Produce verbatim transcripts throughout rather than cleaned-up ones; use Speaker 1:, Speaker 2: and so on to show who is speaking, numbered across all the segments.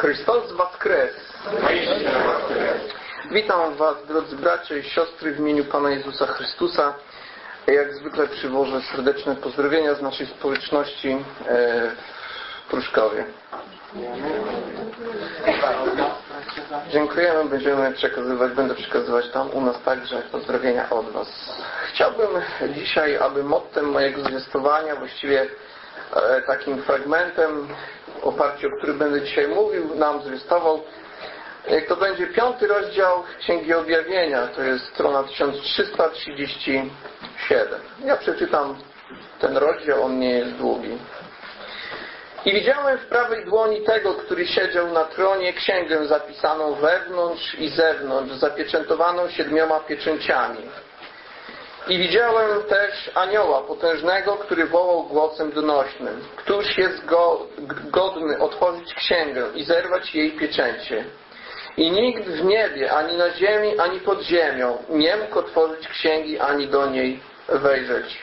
Speaker 1: Chrystus Woskres. Witam Was, drodzy bracia i siostry, w imieniu Pana Jezusa Chrystusa. Jak zwykle przywożę serdeczne pozdrowienia z naszej społeczności w Pruszkowie. Dziękujemy, będziemy przekazywać, będę przekazywać tam u nas także pozdrowienia od Was. Chciałbym dzisiaj, aby mottem mojego zwiastowania, właściwie takim fragmentem, w oparciu o który będę dzisiaj mówił, nam zwiastował, to będzie piąty rozdział Księgi Objawienia, to jest strona tysiąc trzysta trzydzieści siedem. Ja przeczytam ten rozdział, on nie jest długi. I widziałem w prawej dłoni tego, który siedział na tronie, księgę zapisaną wewnątrz i zewnątrz, zapieczętowaną siedmioma pieczęciami. I widziałem też anioła potężnego, który wołał głosem donośnym: Któż jest go, godny otworzyć księgę i zerwać jej pieczęcie? I nikt w niebie, ani na ziemi, ani pod ziemią nie mógł otworzyć księgi, ani do niej wejrzeć.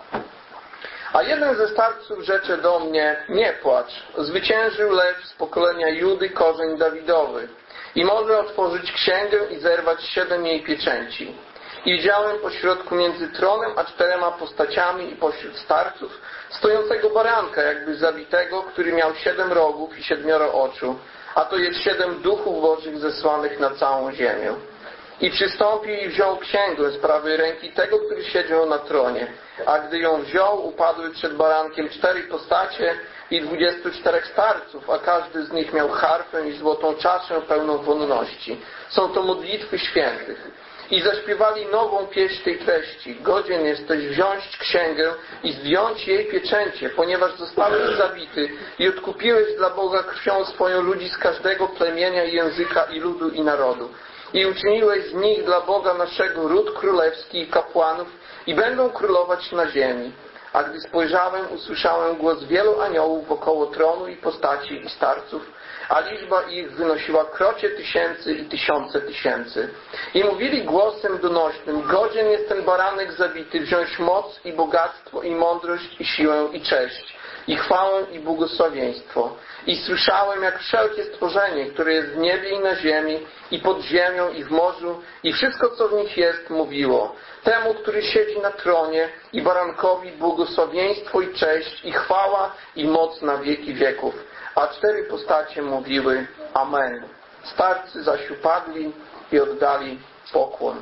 Speaker 1: A jeden ze starców rzecze do mnie: nie płacz, zwyciężył lew z pokolenia Judy, korzeń Dawidowy, i może otworzyć księgę i zerwać siedem jej pieczęci. I widziałem pośrodku między tronem a czterema postaciami i pośród starców stojącego baranka, jakby zabitego, który miał siedem rogów i siedmioro oczu, a to jest siedem duchów bożych zesłanych na całą ziemię. I przystąpił i wziął księgę z prawej ręki tego, który siedział na tronie. A gdy ją wziął, upadły przed barankiem cztery postacie i dwudziestu czterech starców, a każdy z nich miał harfę i złotą czaszę pełną wonności. Są to modlitwy świętych. I zaśpiewali nową pieśń tej treści: godzien jesteś wziąć księgę i zdjąć jej pieczęcie, ponieważ zostałeś zabity i odkupiłeś dla Boga krwią swoją ludzi z każdego plemienia, języka i ludu i narodu. I uczyniłeś z nich dla Boga naszego ród królewski i kapłanów i będą królować na ziemi. A gdy spojrzałem, usłyszałem głos wielu aniołów wokoło tronu i postaci i starców, a liczba ich wynosiła krocie tysięcy i tysiące tysięcy. I mówili głosem donośnym: godzien jest ten baranek zabity wziąć moc i bogactwo i mądrość i siłę i cześć i chwałę i błogosławieństwo. I słyszałem, jak wszelkie stworzenie, które jest w niebie i na ziemi, i pod ziemią, i w morzu, i wszystko, co w nich jest, mówiło: temu, który siedzi na tronie, i barankowi błogosławieństwo i cześć, i chwała, i moc na wieki wieków. A cztery postacie mówiły: Amen. Starcy zaś upadli i oddali pokłon.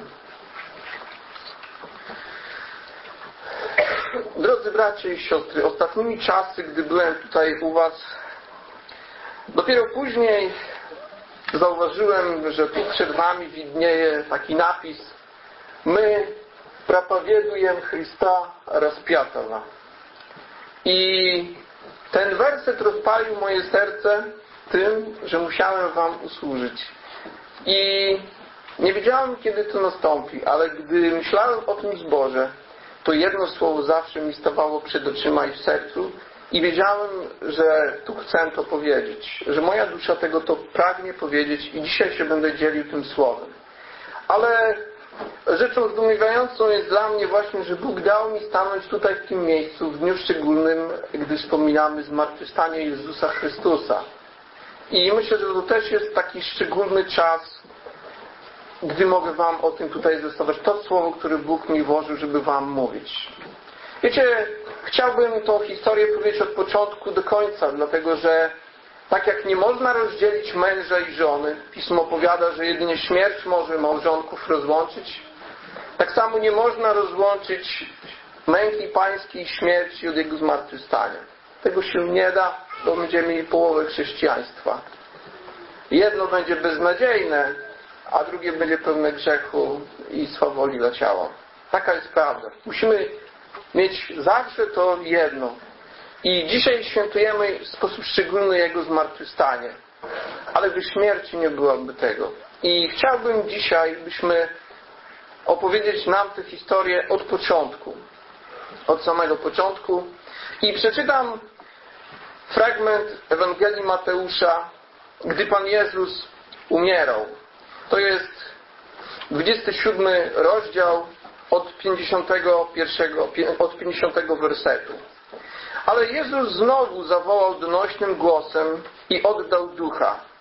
Speaker 1: Drodzy bracia i siostry, ostatnimi czasy, gdy byłem tutaj u Was, dopiero później zauważyłem, że tu przed Wami widnieje taki napis: my проповедуем Chrysta rozpiętego. I ten werset rozpalił moje serce tym, że musiałem Wam usłużyć. I nie wiedziałem, kiedy to nastąpi, ale gdy myślałem o tym zborze, to jedno słowo zawsze mi stawało przed oczyma i w sercu i wiedziałem, że tu chcę to powiedzieć, że moja dusza tego to pragnie powiedzieć i dzisiaj się będę dzielił tym słowem. Ale rzeczą zdumiewającą jest dla mnie właśnie, że Bóg dał mi stanąć tutaj w tym miejscu w dniu szczególnym, gdy wspominamy zmartwychwstanie Jezusa Chrystusa. I myślę, że to też jest taki szczególny czas, gdy mogę Wam o tym tutaj zwiastować to słowo, które Bóg mi włożył, żeby Wam mówić. Wiecie, chciałbym tą historię powiedzieć od początku do końca, dlatego że tak jak nie można rozdzielić męża i żony, Pismo powiada, że jedynie śmierć może małżonków rozłączyć, tak samo nie można rozłączyć męki pańskiej i śmierci od Jego zmartwychwstania. Tego się nie da, bo będziemy mieli połowę chrześcijaństwa. Jedno będzie beznadziejne, a drugie będzie pełne grzechu i swawoli dla ciała. Taka jest prawda. Musimy mieć zawsze to jedno. I dzisiaj świętujemy w sposób szczególny Jego zmartwychwstanie. Ale by śmierci nie byłoby tego. I chciałbym dzisiaj, byśmy opowiedzieć nam tę historię od początku. Od samego początku. I przeczytam fragment Ewangelii Mateusza, gdy Pan Jezus umierał. To jest dwudziesty siódmy rozdział od pięćdziesiątego pierwszego, od pięćdziesiątego wersetu. Ale Jezus znowu zawołał donośnym głosem i oddał ducha.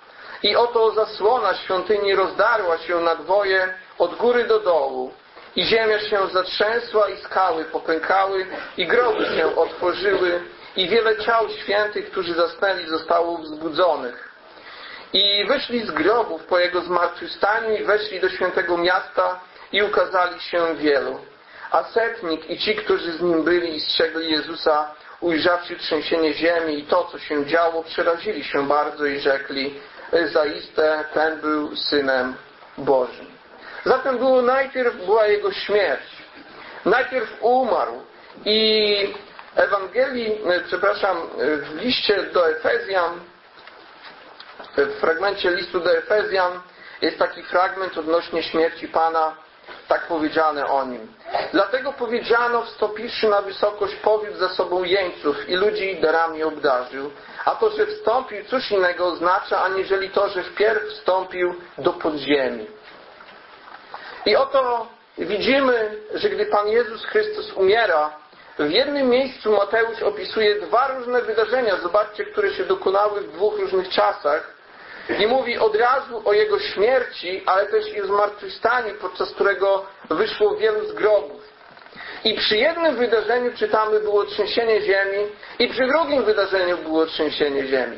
Speaker 1: I oto zasłona świątyni rozdarła się na dwoje od góry do dołu. I ziemia się zatrzęsła i skały popękały i groby się otworzyły i wiele ciał świętych, którzy zasnęli, zostało wzbudzonych. I wyszli z grobów po jego zmartwychwstaniu i weszli do świętego miasta i ukazali się wielu. A setnik i ci, którzy z nim byli i strzegli Jezusa, ujrzawszy trzęsienie ziemi i to, co się działo, przerazili się bardzo i rzekli: zaiste ten był Synem Bożym. Zatem było najpierw była Jego śmierć. Najpierw umarł. I Ewangelii, przepraszam, w liście do Efezjan, w fragmencie listu do Efezjan jest taki fragment odnośnie śmierci Pana, tak powiedziane o Nim. Dlatego powiedziano, wstąpiwszy na wysokość, powiódł za sobą jeńców i ludzi darami obdarzył. A to, że wstąpił, cóż innego oznacza, aniżeli to, że wpierw wstąpił do podziemi. I oto widzimy, że gdy Pan Jezus Chrystus umiera, w jednym miejscu Mateusz opisuje dwa różne wydarzenia, zobaczcie, które się dokonały w dwóch różnych czasach. I mówi od razu o Jego śmierci, ale też i o zmartwychwstaniu, podczas którego wyszło wielu z grobów. I przy jednym wydarzeniu czytamy, było trzęsienie ziemi, i przy drugim wydarzeniu było trzęsienie ziemi.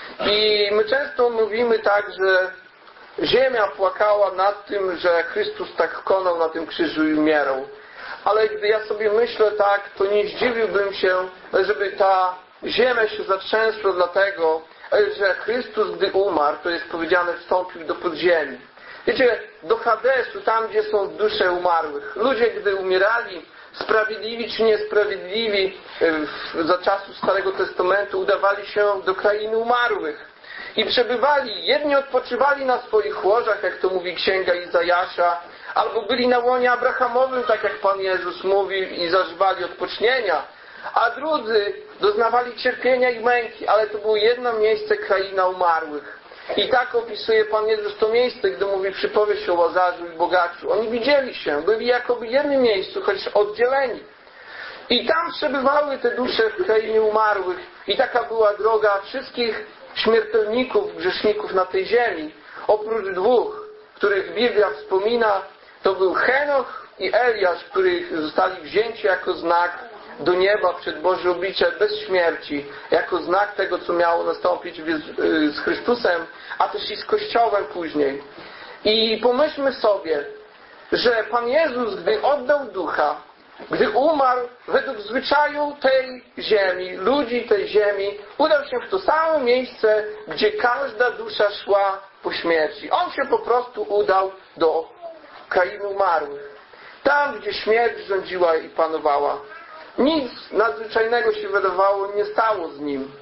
Speaker 1: I my często mówimy tak, że ziemia płakała nad tym, że Chrystus tak konał na tym krzyżu i umierał. Ale gdy ja sobie myślę tak, to nie zdziwiłbym się, żeby ta ziemia się zatrzęsła dlatego, że Chrystus, gdy umarł, to jest powiedziane, wstąpił do podziemi. Wiecie, do Hadesu, tam gdzie są dusze umarłych. Ludzie, gdy umierali, sprawiedliwi czy niesprawiedliwi, za czasów Starego Testamentu udawali się do krainy umarłych. I przebywali, jedni odpoczywali na swoich łożach, jak to mówi Księga Izajasza, albo byli na łonie Abrahamowym, tak jak Pan Jezus mówi, i zażywali odpocznienia, a drudzy doznawali cierpienia i męki, ale to było jedno miejsce, kraina umarłych. I tak opisuje Pan Jezus to miejsce, gdy mówi przypowieść o Łazarzu i bogaczu. Oni widzieli się, byli jakoby w jednym miejscu, choć oddzieleni. I tam przebywały te dusze w krainie umarłych. I taka była droga wszystkich śmiertelników, grzeszników na tej ziemi. Oprócz dwóch, których Biblia wspomina, to był Henoch i Eliasz, których zostali wzięci jako znak do nieba przed Boże oblicze bez śmierci, jako znak tego, co miało nastąpić z Chrystusem, a też i z Kościołem później. I pomyślmy sobie, że Pan Jezus, gdy oddał Ducha, gdy umarł według zwyczaju tej ziemi, ludzi tej ziemi, udał się w to samo miejsce, gdzie każda dusza szła po śmierci. On się po prostu udał do krainy umarłych. Tam, gdzie śmierć rządziła i panowała. Nic nadzwyczajnego się wydawało nie stało z nim.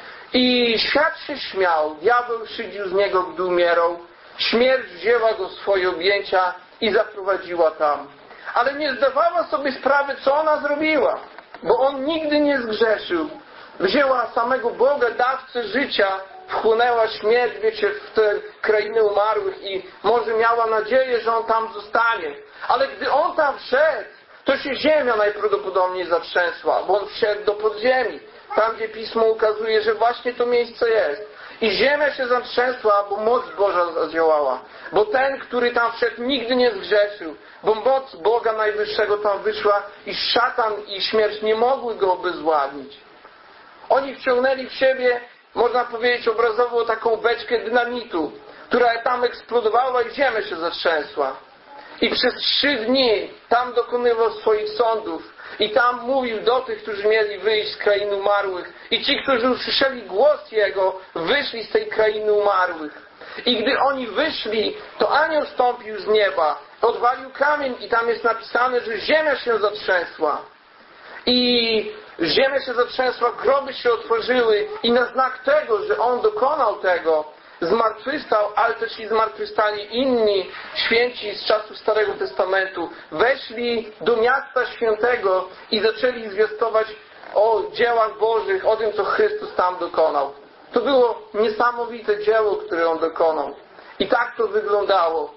Speaker 1: I świat się śmiał, diabeł szydził z niego, gdy umierał. Śmierć wzięła go w swoje objęcia i zaprowadziła tam. Ale nie zdawała sobie sprawy, co ona zrobiła, bo on nigdy nie zgrzeszył. Wzięła samego Boga, dawcę życia, wchłonęła śmierć, wiecie, w tę krainę umarłych i może miała nadzieję, że on tam zostanie. Ale gdy on tam wszedł, to się ziemia najprawdopodobniej zatrzęsła, bo on wszedł do podziemi, tam gdzie Pismo ukazuje, że właśnie to miejsce jest. I ziemia się zatrzęsła, bo moc Boża zadziałała. Bo ten, który tam wszedł, nigdy nie zgrzeszył. Bo moc Boga Najwyższego tam wyszła i szatan i śmierć nie mogły go obezwładnić. Oni wciągnęli w siebie, można powiedzieć obrazowo, taką beczkę dynamitu, która tam eksplodowała i ziemia się zatrzęsła. I przez trzy dni tam dokonywał swoich sądów. I tam mówił do tych, którzy mieli wyjść z krainy umarłych. I ci, którzy usłyszeli głos Jego, wyszli z tej krainy umarłych. I gdy oni wyszli, to anioł stąpił z nieba, odwalił kamień i tam jest napisane, że ziemia się zatrzęsła. I ziemia się zatrzęsła, groby się otworzyły i na znak tego, że On dokonał tego, zmartwychwstał, ale też i zmartwychwstali inni święci z czasów Starego Testamentu, weszli do miasta świętego i zaczęli zwiastować o dziełach Bożych, o tym, co Chrystus tam dokonał. To było niesamowite dzieło, które On dokonał. I tak to wyglądało.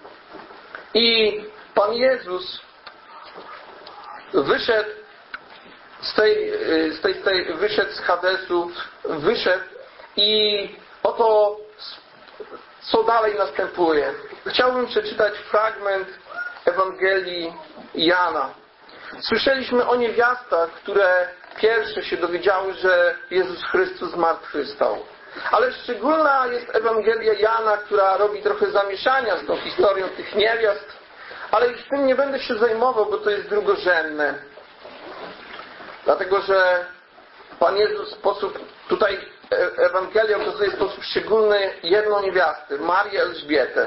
Speaker 1: I Pan Jezus wyszedł z tej, z tej, z tej wyszedł z Hadesu, wyszedł i oto co dalej następuje. Chciałbym przeczytać fragment Ewangelii Jana. Słyszeliśmy o niewiastach, które pierwsze się dowiedziały, że Jezus Chrystus zmartwychwstał. Ale szczególna jest Ewangelia Jana, która robi trochę zamieszania z tą historią tych niewiast, ale już tym nie będę się zajmował, bo to jest drugorzędne. Dlatego, że Pan Jezus w sposób, tutaj Ewangelia okazuje w sposób szczególny jedną niewiastę, Marię Elżbietę.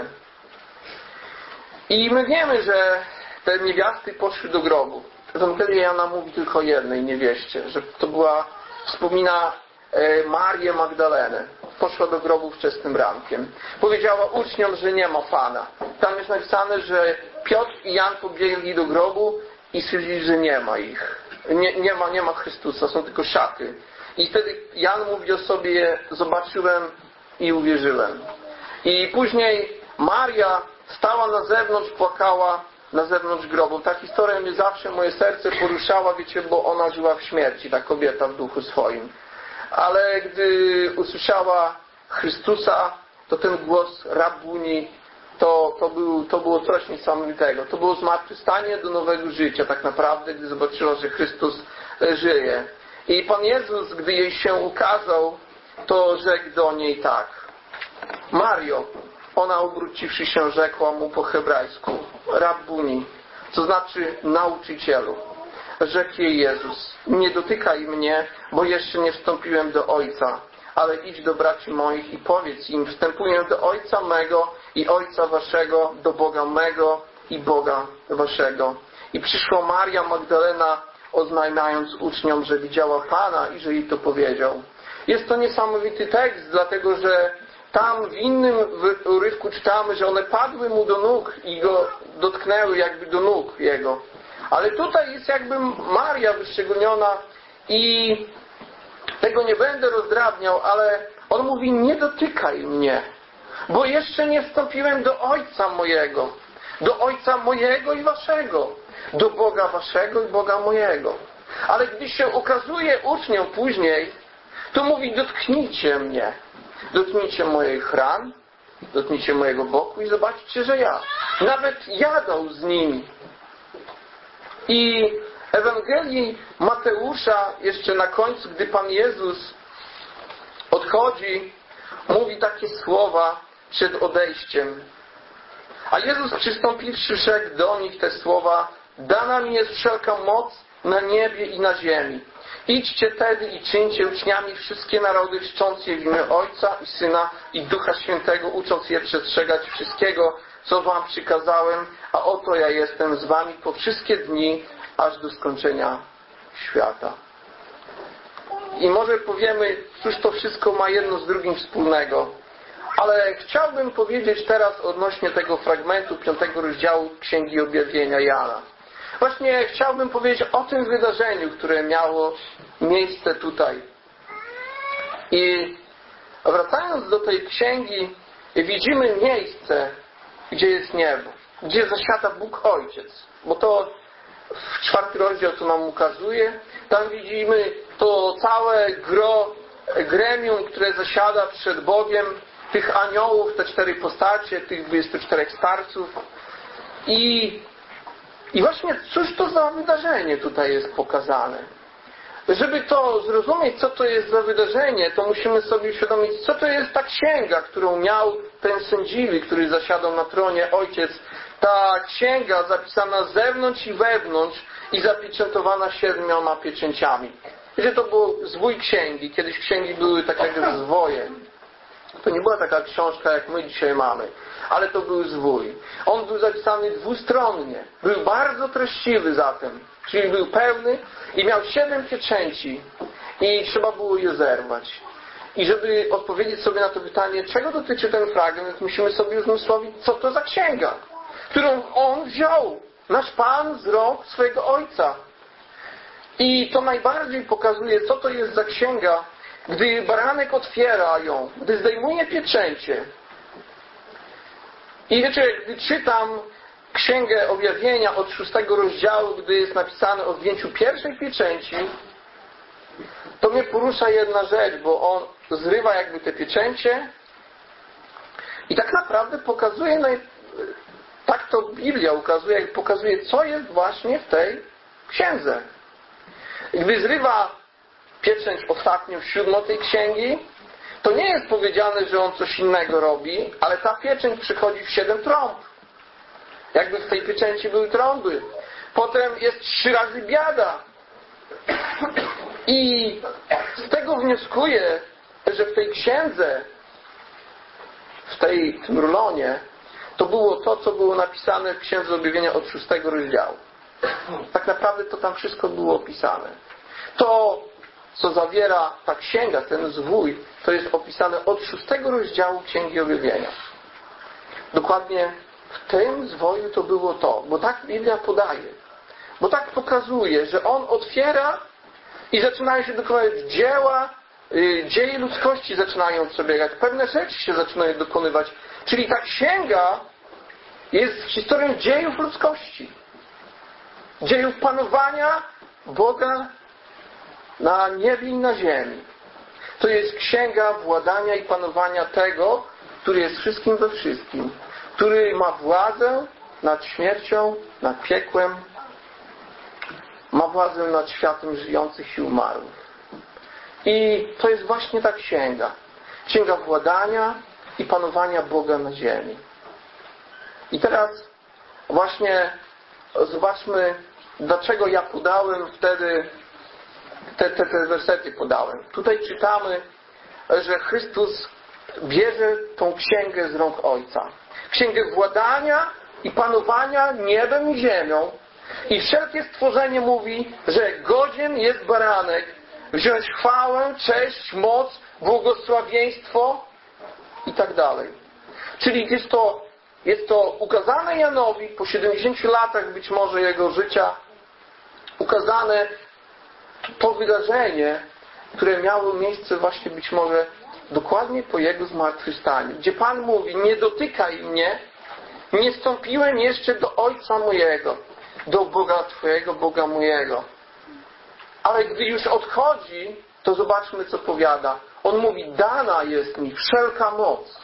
Speaker 1: I my wiemy, że te niewiasty poszły do grobu. Ewangelia Jana mówi tylko o jednej niewieście, że to była, wspomina Marię Magdalenę. Poszła do grobu wczesnym rankiem. Powiedziała uczniom, że nie ma Pana. Tam jest napisane, że Piotr i Jan pobiegli do grobu i stwierdzili, że nie ma ich. Nie, nie ma, nie ma Chrystusa, są tylko szaty. I wtedy Jan mówi o sobie, zobaczyłem i uwierzyłem. I później Maria stała na zewnątrz, płakała na zewnątrz grobu. Ta historia mnie zawsze, moje serce poruszała, wiecie, bo ona żyła w śmierci, ta kobieta w duchu swoim. Ale gdy usłyszała Chrystusa, to ten głos Rabuni, to, to, był, to było coś niesamowitego. To było zmartwychwstanie do nowego życia tak naprawdę, gdy zobaczyła, że Chrystus żyje. I Pan Jezus, gdy jej się ukazał, to rzekł do niej tak. Mario, ona obróciwszy się rzekła mu po hebrajsku, Rabbuni, co znaczy nauczycielu. Rzekł jej Jezus, nie dotykaj mnie, bo jeszcze nie wstąpiłem do Ojca, ale idź do braci moich i powiedz im, wstępuję do Ojca mego i Ojca waszego, do Boga mego i Boga waszego. I przyszła Maria Magdalena, oznajmiając uczniom, że widziała Pana i że jej to powiedział. Jest to niesamowity tekst, dlatego że tam w innym urywku czytamy, że one padły mu do nóg i go dotknęły jakby do nóg jego. Ale tutaj jest jakby Maria wyszczególniona i tego nie będę rozdrabniał, ale on mówi, nie dotykaj mnie, bo jeszcze nie wstąpiłem do Ojca mojego, do Ojca mojego i waszego, do Boga waszego i Boga mojego. Ale gdy się ukazuje uczniom później, to mówi, dotknijcie mnie, dotknijcie moich ran, dotknijcie mojego boku i zobaczcie, że ja, nawet jadał z nimi. I Ewangelii Mateusza jeszcze na końcu, gdy Pan Jezus odchodzi, mówi takie słowa przed odejściem. A Jezus przystąpiwszy rzekł do nich te słowa, dana mi jest wszelka moc na niebie i na ziemi. Idźcie tedy i czyńcie uczniami wszystkie narody, czcząc je w imię Ojca i Syna i Ducha Świętego, ucząc je przestrzegać wszystkiego, co wam przykazałem, a oto ja jestem z wami po wszystkie dni, aż do skończenia świata. I może powiemy, cóż to wszystko ma jedno z drugim wspólnego. Ale chciałbym powiedzieć teraz odnośnie tego fragmentu piątego rozdziału Księgi Objawienia Jana. Właśnie chciałbym powiedzieć o tym wydarzeniu, które miało miejsce tutaj. I wracając do tej księgi, widzimy miejsce, gdzie jest niebo, gdzie zasiada Bóg Ojciec. Bo to w czwarty rozdział to nam ukazuje. Tam widzimy to całe gro, gremium, które zasiada przed Bogiem, tych aniołów, te cztery postacie, tych dwudziestu czterech starców. I, i właśnie cóż to za wydarzenie tutaj jest pokazane? Żeby to zrozumieć, co to jest za wydarzenie, to musimy sobie uświadomić, co to jest ta księga, którą miał ten sędziwy, który zasiadał na tronie, Ojciec. Ta księga zapisana z zewnątrz i wewnątrz i zapieczętowana siedmioma pieczęciami. Wiecie, to był zwój księgi. Kiedyś księgi były tak jak zwoje. To nie była taka książka, jak my dzisiaj mamy. Ale to był zwój. On był zapisany dwustronnie. Był bardzo treściwy zatem. Czyli był pełny i miał siedem pieczęci. I trzeba było je zerwać. I żeby odpowiedzieć sobie na to pytanie, czego dotyczy ten fragment, musimy sobie uzmysłowić, co to za księga, którą on wziął. Nasz Pan z rąk swojego Ojca. I to najbardziej pokazuje, co to jest za księga, gdy baranek otwiera ją, gdy zdejmuje pieczęcie. I wiecie, gdy czytam Księgę Objawienia od szóstego rozdziału, gdy jest napisane o zdjęciu pierwszej pieczęci, to mnie porusza jedna rzecz, bo on zrywa jakby te pieczęcie I tak naprawdę pokazuje, tak to Biblia ukazuje, pokazuje, co jest właśnie w tej księdze. Gdy zrywa pieczęć ostatnią, siódmą tej księgi, to nie jest powiedziane, że on coś innego robi, ale ta pieczęć przychodzi w siedem trąb. Jakby w tej pieczęci były trąby. Potem jest trzy razy biada. I z tego wnioskuję, że w tej księdze, w tej, tym rulonie, to było to, co było napisane w Księdze Objawienia od szóstego rozdziału. Tak naprawdę to tam wszystko było opisane. To, co zawiera ta księga, ten zwój, to jest opisane od szóstego rozdziału Księgi Objawienia. Dokładnie w tym zwoju to było to, bo tak Biblia podaje. Bo tak pokazuje, że on otwiera i zaczynają się dokonywać dzieła, yy, dzieje ludzkości zaczynają przebiegać. Pewne rzeczy się zaczynają dokonywać. Czyli ta księga jest historią dziejów ludzkości. Dziejów panowania Boga na niebie i na ziemi. To jest księga władania i panowania tego, który jest wszystkim we wszystkim. Który ma władzę nad śmiercią, nad piekłem. Ma władzę nad światem żyjących i umarłych. I to jest właśnie ta księga. Księga władania i panowania Boga na ziemi. I teraz właśnie zobaczmy, dlaczego ja podałem wtedy te, te, te wersety podałem. Tutaj czytamy, że Chrystus bierze tą księgę z rąk Ojca. Księgę władania i panowania niebem i ziemią. I wszelkie stworzenie mówi, że godzien jest baranek wziąć chwałę, cześć, moc, błogosławieństwo i tak dalej. Czyli jest to, jest to ukazane Janowi po siedemdziesięciu latach być może jego życia, ukazane to wydarzenie, które miało miejsce właśnie być może dokładnie po jego zmartwychwstaniu, gdzie Pan mówi: nie dotykaj mnie, nie wstąpiłem jeszcze do Ojca mojego, do Boga Twojego, Boga mojego. Ale gdy już odchodzi, to zobaczmy, co powiada. On mówi: dana jest mi wszelka moc.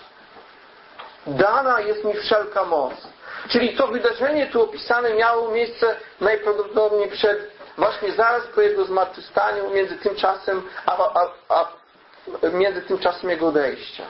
Speaker 1: Dana jest mi wszelka moc. Czyli to wydarzenie tu opisane miało miejsce najprawdopodobniej przed, właśnie zaraz po jego zmartwychwstaniu, między tym czasem, a, a, a między tym czasem jego odejścia.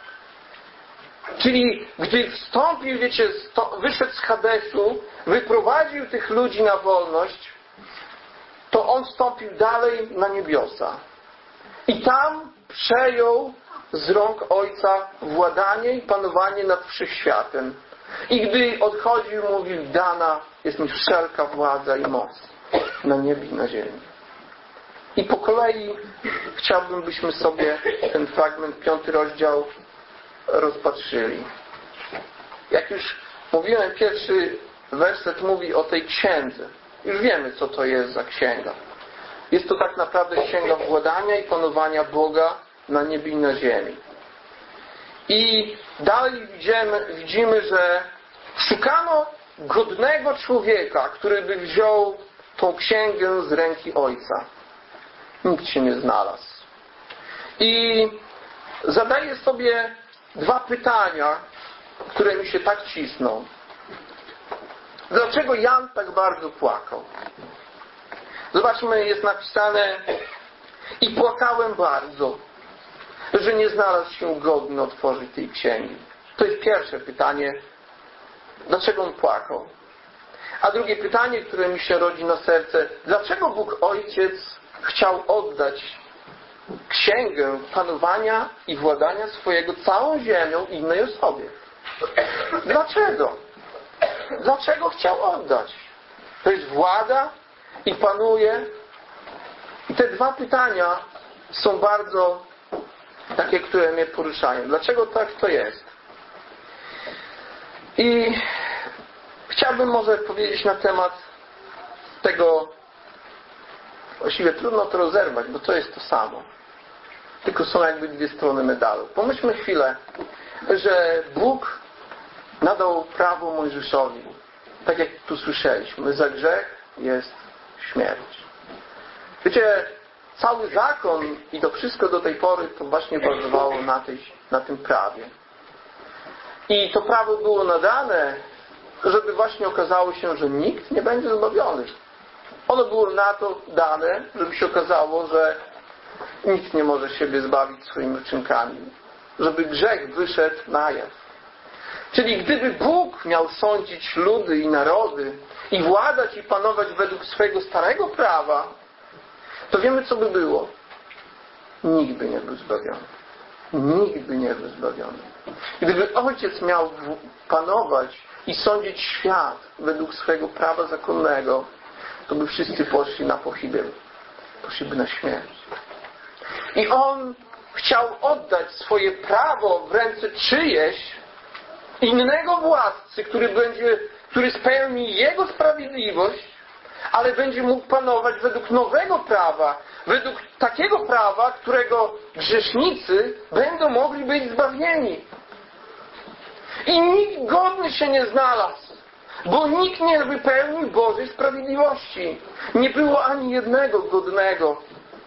Speaker 1: Czyli gdy wstąpił, wiecie, wyszedł z Hadesu, wyprowadził tych ludzi na wolność, to on wstąpił dalej na niebiosa. I tam przejął z rąk Ojca władanie i panowanie nad wszechświatem. I gdy odchodził, mówił: dana jest mi wszelka władza i moc na niebie i na ziemi. I po kolei chciałbym, byśmy sobie ten fragment, piąty rozdział rozpatrzyli. Jak już mówiłem, pierwszy werset mówi o tej księdze. Już wiemy, co to jest za księga. Jest to tak naprawdę księga władania i panowania Boga na niebie i na ziemi. I dalej widzimy, widzimy, że szukano godnego człowieka, który by wziął tą księgę z ręki Ojca. Nikt się nie znalazł. I zadaję sobie dwa pytania, które mi się tak cisną. Dlaczego Jan tak bardzo płakał? Zobaczmy, jest napisane: i płakałem bardzo, że nie znalazł się godny otworzyć tej księgi. To jest pierwsze pytanie. Dlaczego on płakał? A drugie pytanie, które mi się rodzi na serce: dlaczego Bóg Ojciec chciał oddać księgę panowania i władania swojego całą ziemią innej osobie? Dlaczego? Dlaczego chciał oddać? To jest władza i panuje. I te dwa pytania są bardzo takie, które mnie poruszają. Dlaczego tak to jest? I chciałbym może powiedzieć na temat tego, właściwie trudno to rozerwać, bo to jest to samo. Tylko są jakby dwie strony medalu. Pomyślmy chwilę, że Bóg nadał prawo Mojżeszowi. Tak jak tu słyszeliśmy, za grzech jest śmierć. Wiecie, cały zakon i to wszystko do tej pory to właśnie bazowało na, tej, na tym prawie. I to prawo było nadane, żeby właśnie okazało się, że nikt nie będzie zbawiony. Ono było na to dane, żeby się okazało, że nikt nie może siebie zbawić swoimi uczynkami. Żeby grzech wyszedł na jaw. Czyli gdyby Bóg miał sądzić ludy i narody i władać i panować według swojego starego prawa, to wiemy, co by było. Nikt by nie był zbawiony. Nikt by nie był zbawiony. Gdyby Ojciec miał panować i sądzić świat według swojego prawa zakonnego, to by wszyscy poszli na pochybę. Poszliby na śmierć. I On chciał oddać swoje prawo w ręce czyjeś, innego władcy, który będzie, który spełni Jego sprawiedliwość, ale będzie mógł panować według nowego prawa, według takiego prawa, którego grzesznicy będą mogli być zbawieni. I nikt godny się nie znalazł, bo nikt nie wypełnił Bożej sprawiedliwości. Nie było ani jednego godnego.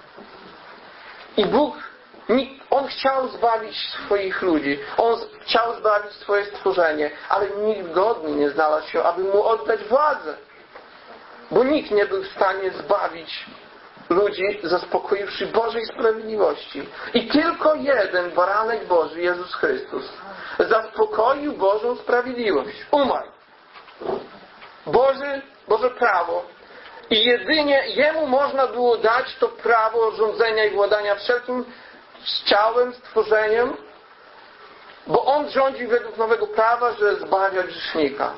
Speaker 1: I Bóg, On chciał zbawić swoich ludzi. On chciał zbawić swoje stworzenie, ale nikt godny nie znalazł się, aby Mu oddać władzę. Bo nikt nie był w stanie zbawić ludzi, zaspokoiwszy Bożej sprawiedliwości. I tylko jeden baranek Boży, Jezus Chrystus, zaspokoił Bożą sprawiedliwość. Umarł. Boży, Boże prawo. I jedynie Jemu można było dać to prawo rządzenia i władania wszelkim ciałem, stworzeniem, bo On rządzi według nowego prawa, że zbawia grzesznika.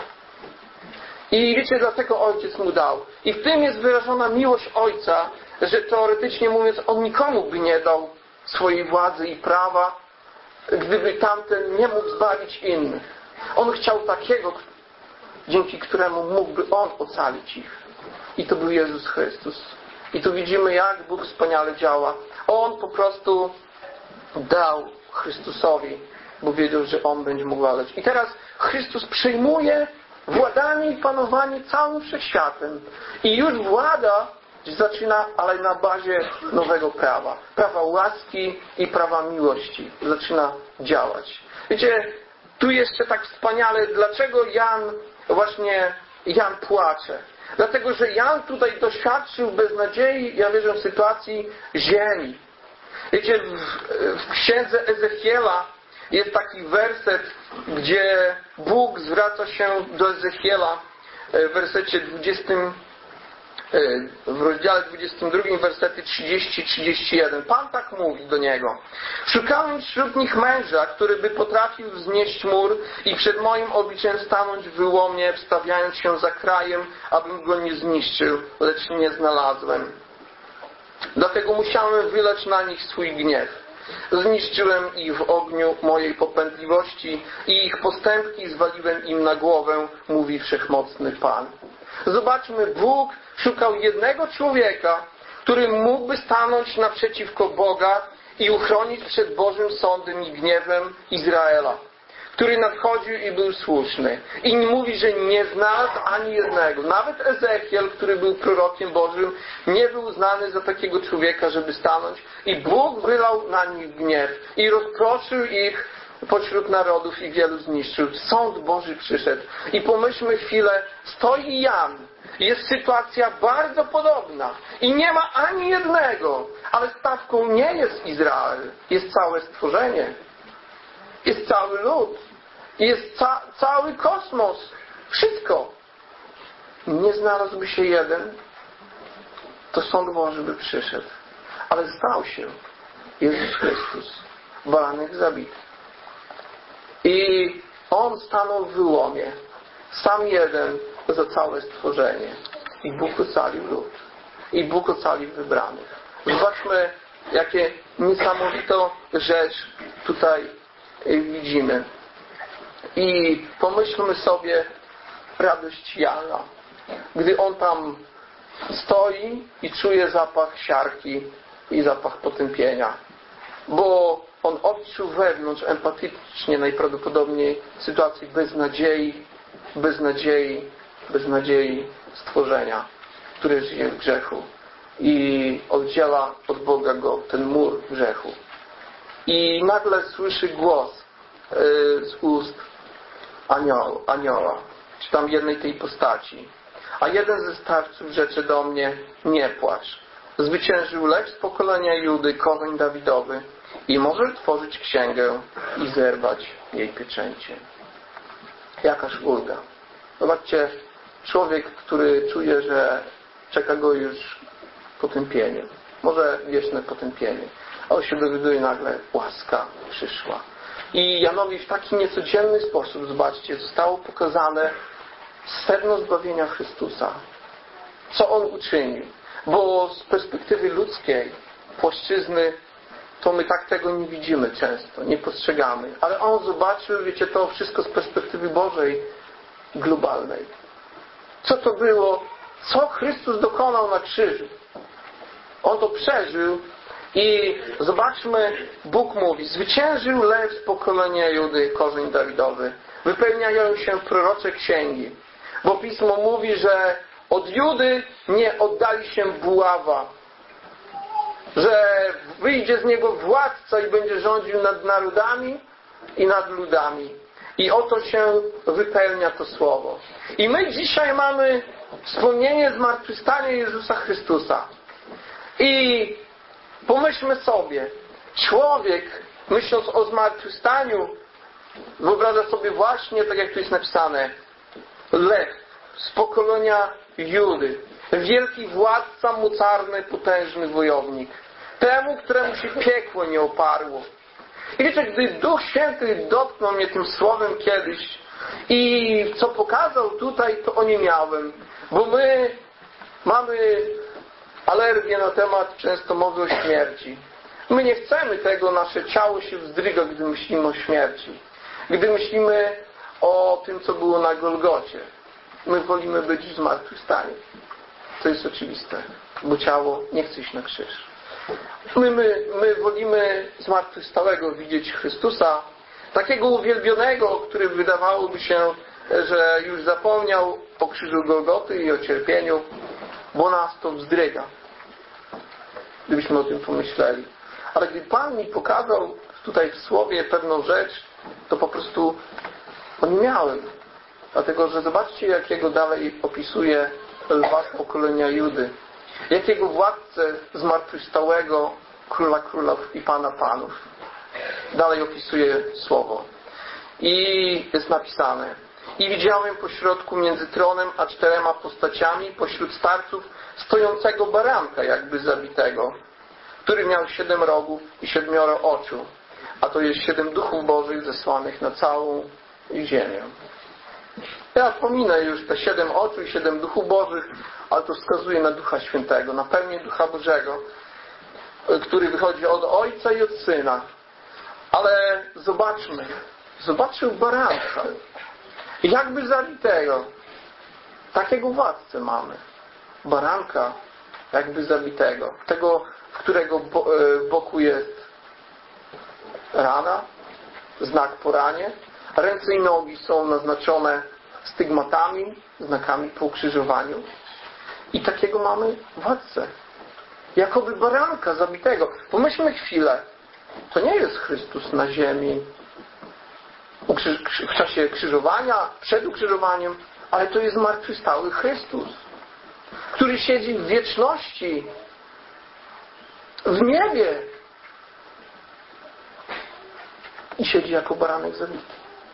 Speaker 1: I wiecie, dlatego Ojciec Mu dał. I w tym jest wyrażona miłość Ojca, że teoretycznie mówiąc, On nikomu by nie dał swojej władzy i prawa, gdyby tamten nie mógł zbawić innych. On chciał takiego, dzięki któremu mógłby On ocalić ich. I to był Jezus Chrystus. I tu widzimy, jak Bóg wspaniale działa. On po prostu dał Chrystusowi, bo wiedział, że On będzie mógł walczyć. I teraz Chrystus przyjmuje władanie i panowanie całym wszechświatem. I już włada zaczyna, ale na bazie nowego prawa. Prawa łaski i prawa miłości. Zaczyna działać. Wiecie, tu jeszcze tak wspaniale, dlaczego Jan, właśnie Jan płacze. Dlatego, że Jan tutaj doświadczył beznadziei, ja wierzę, w sytuacji ziemi. Wiecie, w, w księdze Ezechiela jest taki werset, gdzie Bóg zwraca się do Ezechiela w wersecie dwudziestym, w rozdziale dwudziestym drugim, wersety trzydzieści trzydzieści jeden. Pan tak mówi do niego. Szukałem wśród nich męża, który by potrafił wznieść mur i przed moim obliczem stanąć w wyłomie, wstawiając się za krajem, abym go nie zniszczył, lecz nie znalazłem. Dlatego musiałem wylać na nich swój gniew. Zniszczyłem ich w ogniu mojej popędliwości i ich postępki zwaliłem im na głowę, mówi Wszechmocny Pan. Zobaczmy, Bóg szukał jednego człowieka, który mógłby stanąć naprzeciwko Boga i uchronić przed Bożym sądem i gniewem Izraela, który nadchodził i był słuszny. I mówi, że nie znalazł ani jednego. Nawet Ezechiel, który był prorokiem Bożym, nie był znany za takiego człowieka, żeby stanąć. I Bóg wylał na nich gniew i rozproszył ich pośród narodów i wielu zniszczył. Sąd Boży przyszedł. I pomyślmy chwilę, stoi Jan. Jest sytuacja bardzo podobna. I nie ma ani jednego. Ale stawką nie jest Izrael. Jest całe stworzenie. Jest cały lud. Jest ca- cały kosmos. Wszystko. Nie znalazłby się jeden, to sąd Boży by przyszedł. Ale stał się Jezus Chrystus, baranek zabity. I On stanął w wyłomie. Sam jeden za całe stworzenie. I Bóg ocalił lud. I Bóg ocalił wybranych. Zobaczmy, jakie niesamowitą rzecz tutaj widzimy. I pomyślmy sobie radość Jana. Gdy on tam stoi i czuje zapach siarki i zapach potępienia. Bo on odczuł wewnątrz empatycznie najprawdopodobniej sytuację beznadziei, beznadziei, beznadziei stworzenia, które żyje w grzechu. I oddziela od Boga go ten mur grzechu. I nagle słyszy głos z ust anioł, anioła, czy tam jednej tej postaci. A jeden ze starców rzeczy do mnie: nie płacz. Zwyciężył lew z pokolenia Judy, korzeń Dawidowy, i może tworzyć księgę i zerwać jej pieczęcie. Jakaż ulga. Zobaczcie, człowiek, który czuje, że czeka go już potępienie. Może wieczne potępienie. A on się dowiaduje, nagle łaska przyszła. I Janowi w taki niecodzienny sposób, zobaczcie, zostało pokazane sedno zbawienia Chrystusa. Co On uczynił. Bo z perspektywy ludzkiej, płaszczyzny, to my tak tego nie widzimy często, nie postrzegamy. Ale On zobaczył, wiecie, to wszystko z perspektywy Bożej, globalnej. Co to było? Co Chrystus dokonał na krzyżu? On to przeżył i zobaczmy, Bóg mówi: zwyciężył lew z pokolenia Judy, korzeń Dawidowy. Wypełniają się prorocze księgi. Bo Pismo mówi, że od Judy nie oddali się buława. Że wyjdzie z niego władca i będzie rządził nad narodami i nad ludami. I oto się wypełnia to słowo. I my dzisiaj mamy wspomnienie zmartwychwstania Jezusa Chrystusa. I pomyślmy sobie, człowiek, myśląc o zmartwychwstaniu, wyobraża sobie właśnie, tak jak tu jest napisane, lew z pokolenia Judy, wielki władca, mocarny, potężny wojownik, temu, któremu się piekło nie oparło. I wiecie, gdy Duch Święty dotknął mnie tym słowem kiedyś i co pokazał tutaj, to oniemiałem, bo my mamy alergię na temat często mowy o śmierci. My nie chcemy tego, nasze ciało się wzdryga, gdy myślimy o śmierci. Gdy myślimy o tym, co było na Golgocie. My wolimy być w zmartwychwstaniu. To jest oczywiste, bo ciało nie chce iść na krzyż. My, my, my wolimy zmartwychwstałego widzieć Chrystusa, takiego uwielbionego, który wydawałoby się, że już zapomniał o krzyżu Golgoty i o cierpieniu, bo nas to wzdryga, gdybyśmy o tym pomyśleli. Ale gdy Pan mi pokazał tutaj w Słowie pewną rzecz, to po prostu oniemiałem. Dlatego, że zobaczcie, jakiego dalej opisuje lwa z pokolenia Judy. Jakiego władcę zmartwychwstałego, króla królów i pana panów. Dalej opisuje słowo. I jest napisane: i widziałem pośrodku między tronem a czterema postaciami, pośród starców, stojącego baranka jakby zabitego, który miał siedem rogów i siedmioro oczu. A to jest siedem duchów bożych zesłanych na całą ziemię. Ja pominę już te siedem oczu i siedem duchów bożych, ale to wskazuje na Ducha Świętego, na pełnię Ducha Bożego, który wychodzi od Ojca i od Syna. Ale zobaczmy, zobaczył baranka, jakby zabitego. Takiego władcę mamy. Baranka jakby zabitego. Tego, w którego boku jest rana, znak po ranie. Ręce i nogi są naznaczone stygmatami, znakami po ukrzyżowaniu. I takiego mamy władcę. Jakoby baranka zabitego. Pomyślmy chwilę. To nie jest Chrystus na ziemi w czasie krzyżowania, przed ukrzyżowaniem, ale to jest zmartwychwstały Chrystus, który siedzi w wieczności, w niebie i siedzi jako baranek zabity.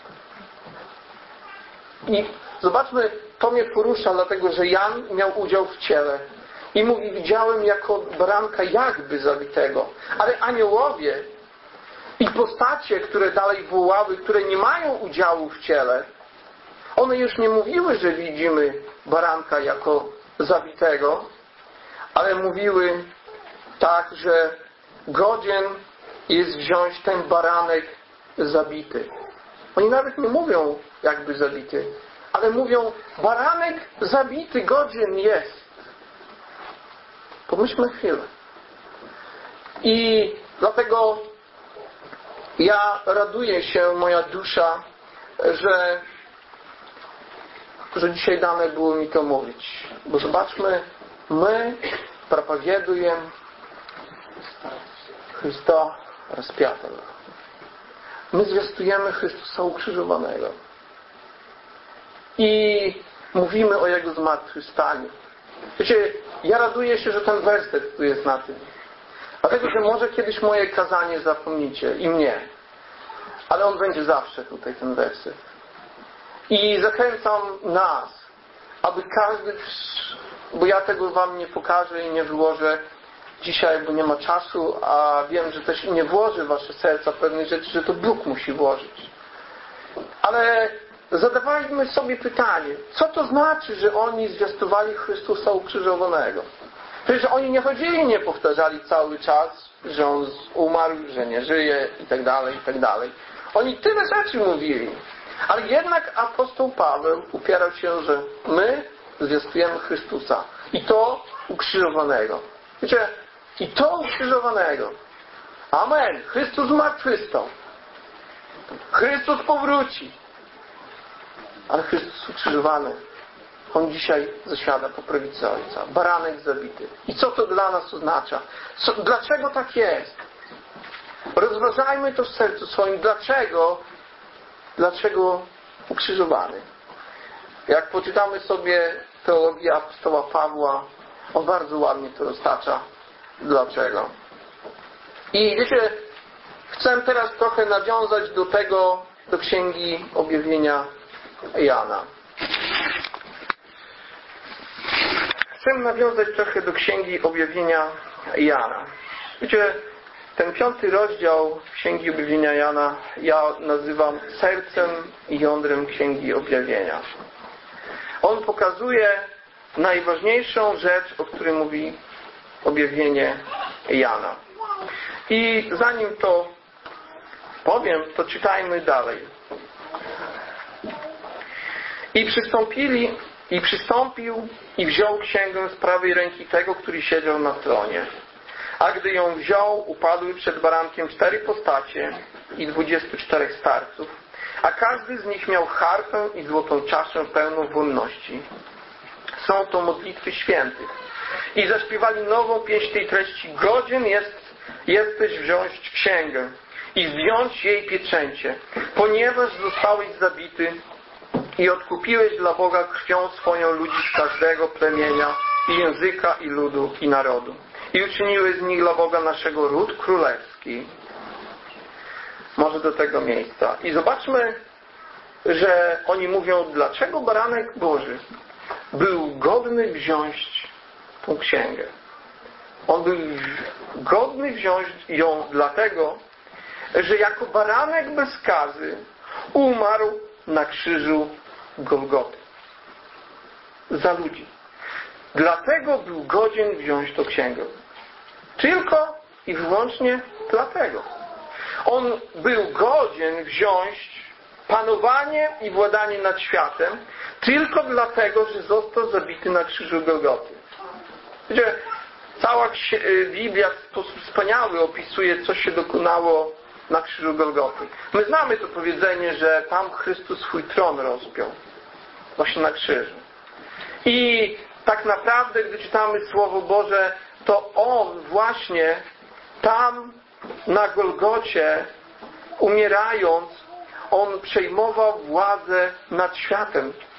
Speaker 1: I zobaczmy, to mnie porusza, dlatego że Jan miał udział w ciele. I mówi, widziałem jako baranka jakby zabitego. Ale aniołowie i postacie, które dalej wołały, które nie mają udziału w ciele, one już nie mówiły, że widzimy baranka jako zabitego, ale mówiły tak, że godzien jest wziąć ten baranek zabity. Oni nawet nie mówią jakby zabity, ale mówią, baranek zabity godzien jest. Pomyślmy chwilę. I dlatego ja raduję się, moja dusza, że, że dzisiaj dane było mi to mówić. Bo zobaczmy, my propagiedujemy Chrysta rozpiętego. My zwiastujemy Chrystusa ukrzyżowanego. i mówimy o Jego zmartwychwstaniu. Wiecie, ja raduję się, że ten werset tu jest na tym. Dlatego, że może kiedyś moje kazanie zapomnicie i mnie. Ale on będzie zawsze tutaj, ten werset. I zachęcam nas, aby każdy, bo ja tego wam nie pokażę i nie wyłożę dzisiaj, bo nie ma czasu, a wiem, że też nie włoży w wasze serca pewnych rzeczy, że to Bóg musi włożyć. Ale zadawajmy sobie pytanie, co to znaczy, że oni zwiastowali Chrystusa ukrzyżowanego? Przecież oni nie chodzili i nie powtarzali cały czas, że On umarł, że nie żyje i tak dalej, i tak dalej. Oni tyle rzeczy mówili. Ale jednak apostoł Paweł upierał się, że my zwiastujemy Chrystusa. I to ukrzyżowanego. Wiecie, i to ukrzyżowanego. Amen. Chrystus zmartwychwstał. Chrystus powróci. Ale Chrystus ukrzyżowany, On dzisiaj zasiada po prawicy Ojca. Baranek zabity. I co to dla nas oznacza? Co, dlaczego tak jest? Rozważajmy to w sercu swoim. Dlaczego? Dlaczego ukrzyżowany? Jak poczytamy sobie teologię apostoła Pawła, on bardzo ładnie to roztacza. Dlaczego? I wiecie, chcę teraz trochę nawiązać do tego, do Księgi Objawienia Jana. Chcę nawiązać trochę do Księgi Objawienia Jana. Wiecie, ten piąty rozdział Księgi Objawienia Jana ja nazywam sercem i jądrem Księgi Objawienia. On pokazuje najważniejszą rzecz, o której mówi Objawienie Jana. I zanim to powiem, to czytajmy dalej. I przystąpili, i przystąpił i wziął księgę z prawej ręki tego, który siedział na tronie. A gdy ją wziął, upadły przed barankiem cztery postacie i dwudziestu czterech starców, a każdy z nich miał harfę i złotą czaszę pełną wonności. Są to modlitwy świętych. I zaśpiewali nową pieśń tej treści. Godzien jest, jesteś wziąć księgę i zdjąć jej pieczęcie, ponieważ zostałeś zabity i odkupiłeś dla Boga krwią swoją ludzi z każdego plemienia i języka i ludu i narodu. I uczyniłeś z nich dla Boga naszego ród królewski. Może do tego miejsca. I zobaczmy, że oni mówią, dlaczego baranek Boży był godny wziąć tą księgę. On był godny wziąć ją dlatego, że jako baranek bez skazy umarł na krzyżu Golgoty. Za ludzi. Dlatego był godzien wziąć tą księgę. Tylko i wyłącznie dlatego. On był godzien wziąć panowanie i władanie nad światem tylko dlatego, że został zabity na krzyżu Golgoty. Wiecie, cała Biblia w sposób wspaniały opisuje, co się dokonało na krzyżu Golgoty. My znamy to powiedzenie, że tam Chrystus swój tron rozpiął. Właśnie na krzyżu. I tak naprawdę, gdy czytamy Słowo Boże, to On właśnie tam na Golgocie, umierając, On przejmował władzę nad światem.